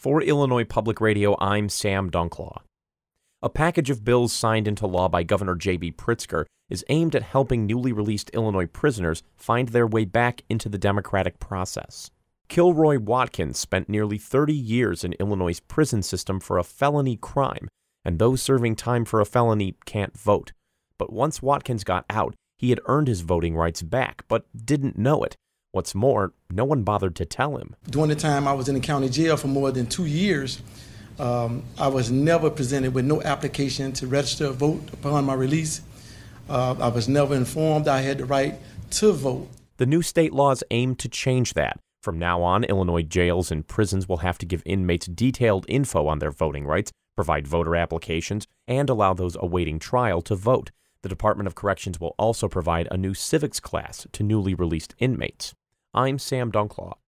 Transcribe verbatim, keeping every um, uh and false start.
For Illinois Public Radio, I'm Sam Dunklaw. A package of bills signed into law by Governor J B Pritzker is aimed at helping newly released Illinois prisoners find their way back into the democratic process. Kilroy Watkins spent nearly thirty years in Illinois' prison system for a felony crime, and those serving time for a felony can't vote. But once Watkins got out, he had earned his voting rights back, but didn't know it. What's more, no one bothered to tell him. During the time I was in the county jail for more than two years, um, I was never presented with no application to register a vote upon my release. Uh, I was never informed I had the right to vote. The new state laws aim to change that. From now on, Illinois jails and prisons will have to give inmates detailed info on their voting rights, provide voter applications, and allow those awaiting trial to vote. The Department of Corrections will also provide a new civics class to newly released inmates. I'm Sam Dunklaw.